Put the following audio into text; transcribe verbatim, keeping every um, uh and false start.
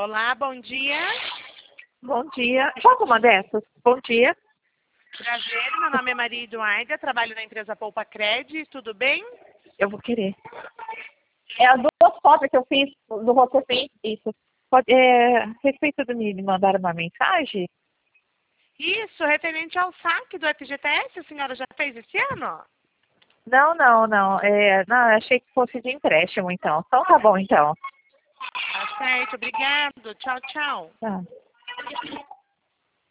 Olá, bom dia. Bom dia. Joga uma dessas. Bom dia. Prazer, meu nome é Maria Eduarda, trabalho na empresa Poupa Cred, tudo bem? Eu vou querer. É as duas fotos que eu fiz do você fez isso. Pode, é, a respeito de me mandar uma mensagem? Isso, referente ao saque do F G T S, a senhora já fez esse ano? Não, não, não. É, não, achei que fosse de empréstimo, então. Então tá bom, então. Tá certo, obrigado. Tchau, tchau. Tá.